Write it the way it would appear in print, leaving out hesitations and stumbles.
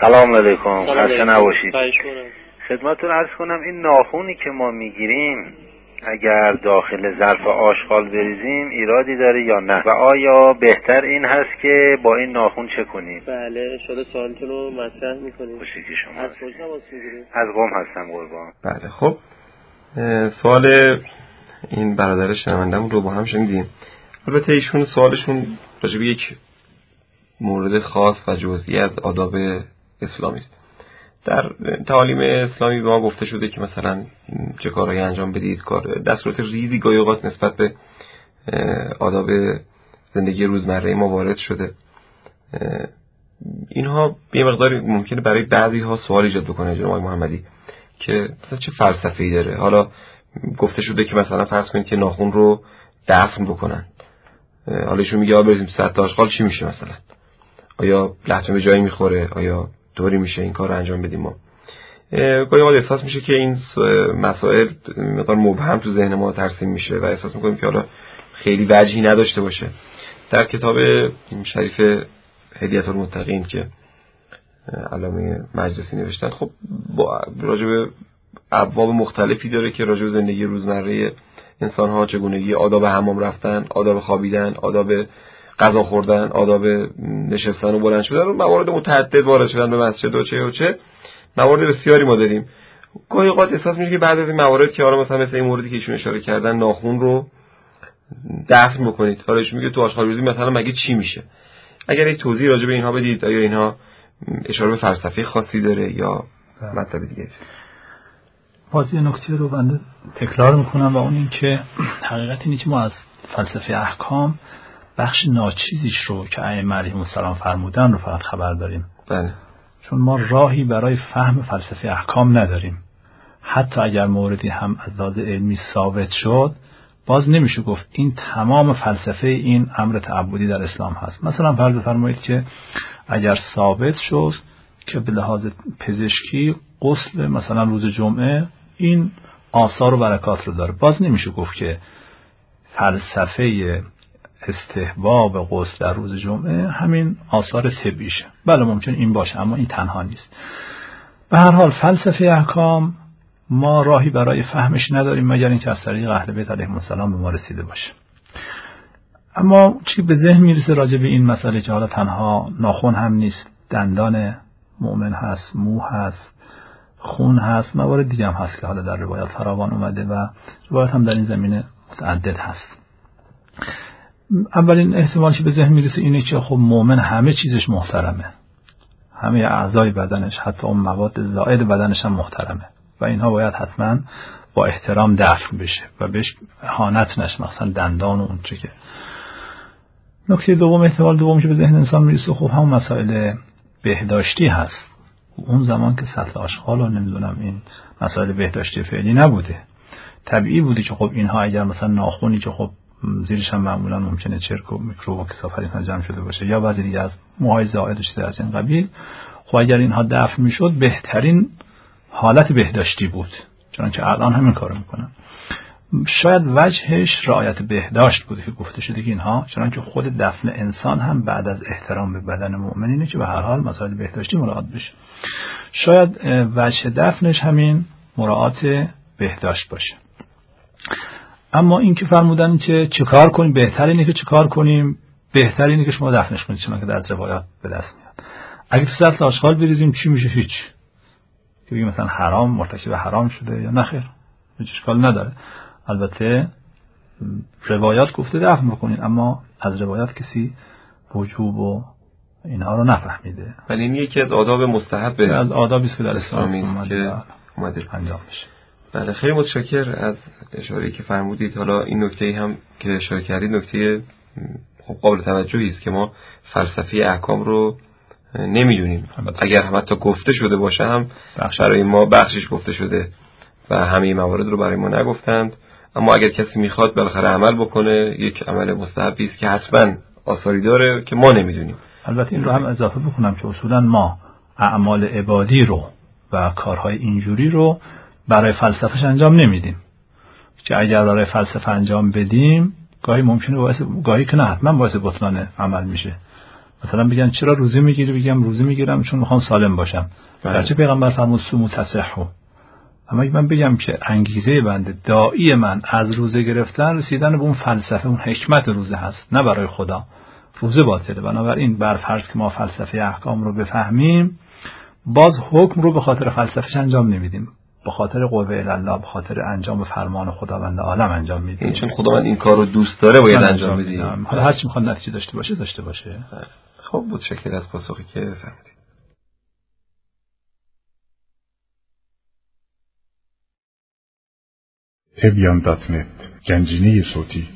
سلام علیکم، خسته نباشید. خدمتتون عرض کنم این ناخونی که ما میگیریم اگر داخل ظرف آشغال بریزیم ایرادی داره یا نه و آیا بهتر این هست که با این ناخون چه کنیم؟ بله شده سوالتون رو مطرح میکنیم. خوشی شما. از کجا تماس میگیریم؟ از قم هستم قربان. بله خب سوال این برادر شنونده‌مون رو با هم شنیدیم. البته ایشون سوالشون راجع به یک مورد خاص و جزئی از آداب اسلامی است. در تعالیم اسلامی به ما گفته شده که مثلا چه کارهایی انجام بدید، کار دستورات ریزی گاهی اوقات نسبت به آداب زندگی روزمره ما وارد شده. اینها یه مقداری ممکنه برای بعضی ها سوال ایجاد بکنه جناب محمدی که مثلا چه فلسفه‌ای داره. حالا گفته شده که مثلا فرض کنید که ناخن رو دفن بکنن، حالا ایشون میگه بریم سطح آشغال چی میشه؟ مثلا آیا لطمه به جایی میخوره؟ آیا طوری میشه این کار رو انجام بدیم؟ ما گاهی اوقات احساس میشه که این مسائل مقدار مبهم تو ذهن ما ترسیم میشه و احساس میکنیم که حالا خیلی وجهی نداشته باشه. در کتاب شریف هدیت المتقین که علامه مجلسی نوشتن، خب راجع به ابواب مختلفی داره که راجع به زندگی روزمره انسان ها، چگونگی آداب حمام رفتن، آداب خوابیدن، آداب غذا خوردن، آداب نشستن و بلند شدن، موارد متعدد وارد شدن به مسجد و چه موارد بسیاری ما داریم. گاهی اوقات احساس میشه که بعد از این موارد که حالا مثلا مثل این موردی که ایشون اشاره کردن ناخن رو دفن بکنید، حالا ایشون میگه تو آشغال ریزی مثلا مگه چی میشه؟ اگر یک توضیح راجع به اینها بدید، آیا اینها اشاره به فلسفه خاصی داره یا مطلب دیگه؟ باز یه نکته رو بنده تکرار میکنم و اون این که حقیقت اینه که ما از فلسفه احکام بخش ناچیزیش رو که ائمه علیهم السلام فرمودن رو فقط خبر داریم. بله. چون ما راهی برای فهم فلسفه احکام نداریم. حتی اگر موردی هم از لحاظ علمی ثابت شد، باز نمیشه گفت این تمام فلسفه این امر تعبدی در اسلام هست. مثلا فرض فرمایید که اگر ثابت شد که به لحاظ پزشکی غسل مثلا روز جمعه این آثار و برکات رو داره، باز نمیشه گفت که فلسفه استحباب غسل در روز جمعه همین آثار طبیشه. بله ممکن این باشه، اما این تنها نیست. به هر حال فلسفه احکام ما راهی برای فهمش نداریم مگر اینکه از طریق اهل بیت علیهم السلام به ما رسیده باشه. اما چی به ذهن میرسه راجع به این مسئله که حالا تنها ناخن هم نیست، دندان مؤمن هست، مو هست، خون هست، موارد دیگه هم هست که حالا در روایات فراوان اومده و روایات هم در این زمینه متعدد هست. اولین احتمال که به ذهن میرسه اینه که خب مؤمن همه چیزش محترمه، همه اعضای بدنش، حتی اون مواد زائد بدنش هم محترمه و اینها باید حتما با احترام دفن بشه و بهش اهانت نشه، مثلا دندان و اون چه که. نکته دوم، احتمال دوم که به ذهن انسان میرسه خب هم مسائل بهداشتی هست. اون زمان که سطل آشغال و نمیدونم این مسائل بهداشتی فعلی نبوده، طبیعی بوده که خب اینها اگر مثلا ناخونی که خب زیرش هم معمولا ممکنه چرک و میکروب و کثافت جمع شده باشه یا بعضی دیگه از موهای زائد شده از این قبیل، خب اگر اینها دفن میشد بهترین حالت بهداشتی بود، چنانچه الان همین کارو میکنن. شاید وجهش رعایت بهداشت بوده که گفته شده که اینها، چنانچه خود دفن انسان هم بعد از احترام به بدن مؤمنینه که به هر حال مسائل بهداشتی مراعات بشه. شاید وجه دفنش همین مراعات بهداشت باشه. اما این که فرمودن که چیکار کنیم، بهتر اینه که چیکار کنیم، بهتر اینه که شما دفنش کنید، چون که در روایات به دست میاد. اگه تو سطل آشغال بریزیم چی میشه؟ هیچ. که بگیم مثلا حرام، مرتکب حرام شده یا نخیر، هیچ اشکال نداره. البته روایات گفته دفن بکنید، اما از روایات کسی وجوب و اینها رو نفهمیده. ولی این یکی از آداب مستحبه، از آدابی است که در اسلام اومده انجام میشه. بله، خیلی متشکر از اشاره‌ای که فرمودید. حالا این نکته‌ای هم که اشاره کردید نکته خب قابل توجهی است که ما فلسفه احکام رو نمیدونیم. اگر هم حتی گفته شده باشه هم برای ما بخشش گفته شده و همه موارد رو برای ما نگفتند. اما اگر کسی میخواد بالاخره عمل بکنه، یک عمل مستحبی است که حتما آثاری داره که ما نمیدونیم. البته این رو هم اضافه بکنم که اصولا ما اعمال عبادی رو و کارهای اینجوری رو برای فلسفهش انجام نمیدیم، که اگر برای فلسفه انجام بدیم گاهی ممکنه گاهی که نه حتما باعث بطلان عمل میشه. مثلا بگن چرا روزه میگیری؟ بگم روزه میگیرم چون میخوام سالم باشم. گرچه پیغمبر فرمود صوموا تصحوا، اما اگه من بگم که انگیزه بنده، داعی من از روزه گرفتن رسیدن به اون فلسفه، اون حکمت روزه هست، نه برای خدا، روزه باطله. بنابراین بر فرض که ما فلسفه احکام رو بفهمیم، باز حکم رو به خاطر فلسفهش انجام نمیدیم، به خاطر قوه الله، به خاطر انجام فرمان خداوند عالم انجام میدیم. چون خداوند این کار رو دوست داره باید انجام بدیم. حالا هر چی میخواد نتیجه داشته باشه. خب متشکرم از پاسخی که فرمودید. تبیان.net گنجینه صوتی